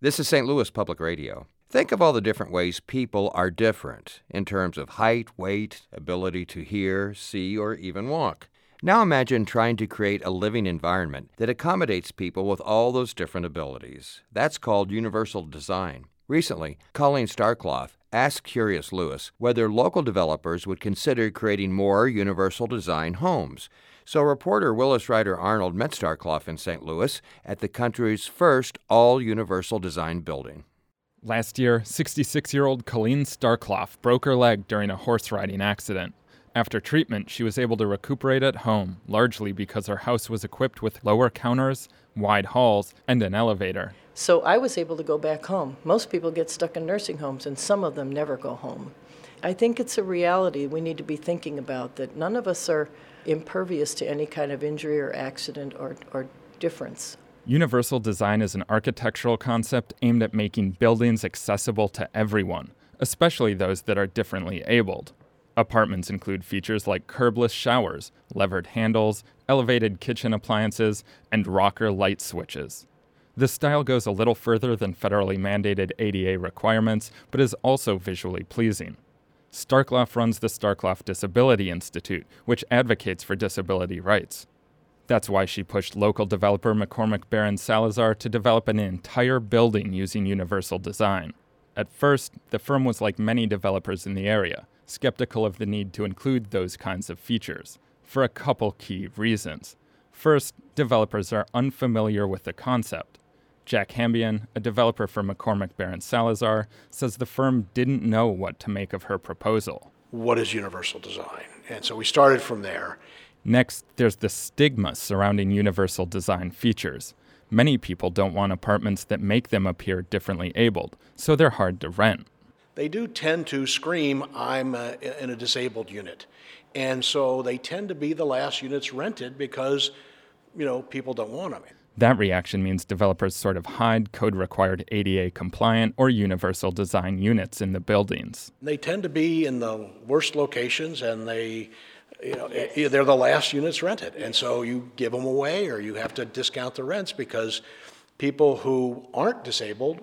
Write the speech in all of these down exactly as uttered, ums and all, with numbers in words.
This is Saint Louis Public Radio. Think of all the different ways people are different in terms of height, weight, ability to hear, see, or even walk. Now imagine trying to create a living environment that accommodates people with all those different abilities. That's called universal design. Recently, Colleen Starkloff asked Curious Louis whether local developers would consider creating more universal design homes. So reporter Willis Ryder Arnold met Starkloff in Saint Louis at the country's first all-universal design building. Last year, sixty-six-year-old Colleen Starkloff broke her leg during a horse riding accident. After treatment, she was able to recuperate at home, largely because her house was equipped with lower counters, wide halls, and an elevator. So I was able to go back home. Most people get stuck in nursing homes, and some of them never go home. I think it's a reality we need to be thinking about, that none of us are impervious to any kind of injury or accident or, or difference. Universal design is an architectural concept aimed at making buildings accessible to everyone, especially those that are differently abled. Apartments include features like curbless showers, levered handles, elevated kitchen appliances, and rocker light switches. This style goes a little further than federally mandated A D A requirements, but is also visually pleasing. Starkloff runs the Starkloff Disability Institute, which advocates for disability rights. That's why she pushed local developer McCormick Barron Salazar to develop an entire building using universal design. At first, the firm was like many developers in the area, skeptical of the need to include those kinds of features, for a couple key reasons. First, developers are unfamiliar with the concept. Jack Hambian, a developer for McCormick Barron Salazar, says the firm didn't know what to make of her proposal. What is universal design? And so we started from there. Next, there's the stigma surrounding universal design features. Many people don't want apartments that make them appear differently abled, so they're hard to rent. They do tend to scream, I'm uh, in a disabled unit. And so they tend to be the last units rented because, you know, people don't want them. That reaction means developers sort of hide code-required A D A compliant or universal design units in the buildings. They tend to be in the worst locations, and they, you know, they're the last units rented. And so you give them away, or you have to discount the rents because people who aren't disabled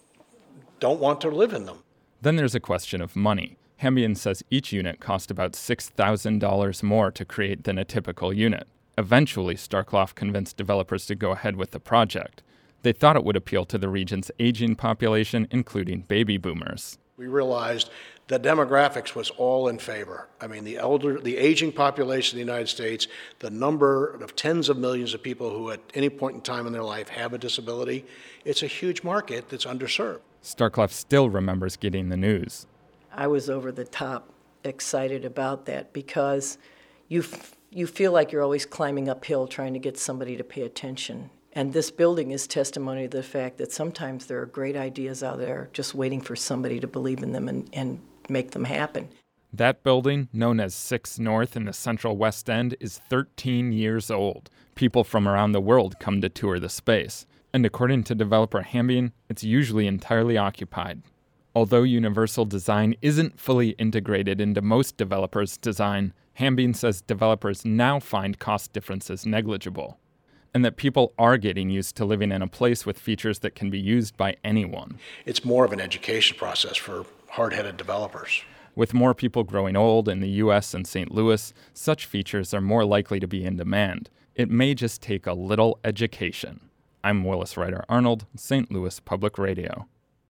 don't want to live in them. Then there's a question of money. Hambian says each unit cost about six thousand dollars more to create than a typical unit. Eventually, Starkloff convinced developers to go ahead with the project. They thought it would appeal to the region's aging population, including baby boomers. We realized the demographics was all in favor. I mean, the elder, the aging population in the United States, the number of tens of millions of people who at any point in time in their life have a disability, it's a huge market that's underserved. Starkloff still remembers getting the news. I was over the top excited about that because you f- you feel like you're always climbing uphill trying to get somebody to pay attention. And this building is testimony to the fact that sometimes there are great ideas out there just waiting for somebody to believe in them and, and make them happen. That building, known as Six North in the Central West End, is thirteen years old. People from around the world come to tour the space. And according to developer Hambian, it's usually entirely occupied. Although universal design isn't fully integrated into most developers' design, Hambian says developers now find cost differences negligible, and that people are getting used to living in a place with features that can be used by anyone. It's more of an education process for hard-headed developers. With more people growing old in the U S and Saint Louis, such features are more likely to be in demand. It may just take a little education. I'm Willis Ryder Arnold, Saint Louis Public Radio.